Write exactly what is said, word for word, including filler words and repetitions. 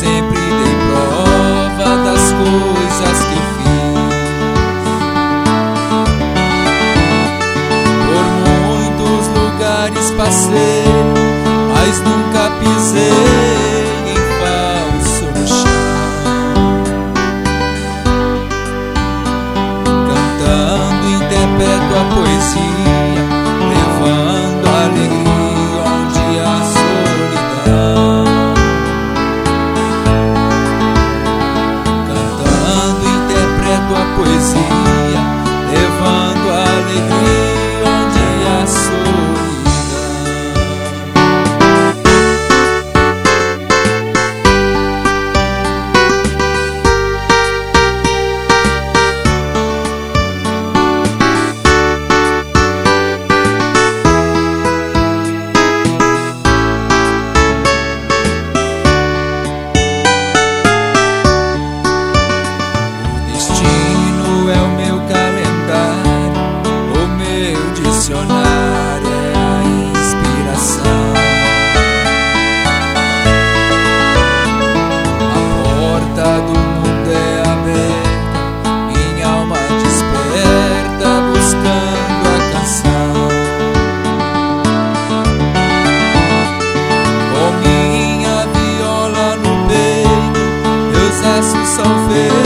sempre dei prova das coisas que fiz. Por muitos lugares passei, mas nunca pisei em falso no chão. Cantando interpreto a poesia, levando alegria onde há solidão. Cantando interpreto a poesia, levando alegria onde há solidão. Dicionário é a inspiração. A porta do mundo é aberta, minha alma desperta buscando a canção. Com minha viola no peito, meus versos são feitos